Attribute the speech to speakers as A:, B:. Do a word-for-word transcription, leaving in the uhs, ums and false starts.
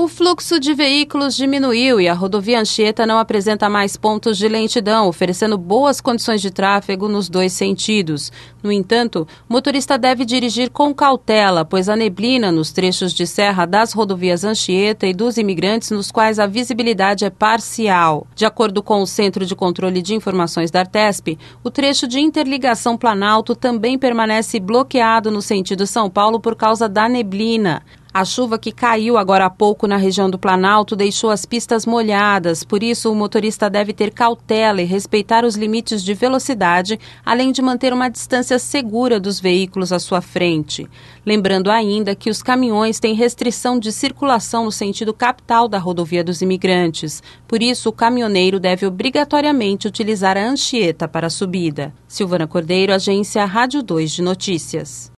A: O fluxo de veículos diminuiu e a rodovia Anchieta não apresenta mais pontos de lentidão, oferecendo boas condições de tráfego nos dois sentidos. No entanto, o motorista deve dirigir com cautela, pois a neblina nos trechos de serra das rodovias Anchieta e dos Imigrantes, nos quais a visibilidade é parcial. De acordo com o Centro de Controle de Informações da Artesp, o trecho de interligação Planalto também permanece bloqueado no sentido São Paulo por causa da neblina. A chuva que caiu agora há pouco na região do Planalto deixou as pistas molhadas, por isso o motorista deve ter cautela e respeitar os limites de velocidade, além de manter uma distância segura dos veículos à sua frente. Lembrando ainda que os caminhões têm restrição de circulação no sentido capital da rodovia dos Imigrantes, por isso o caminhoneiro deve obrigatoriamente utilizar a Anchieta para a subida. Silvana Cordeiro, Agência Rádio dois de Notícias.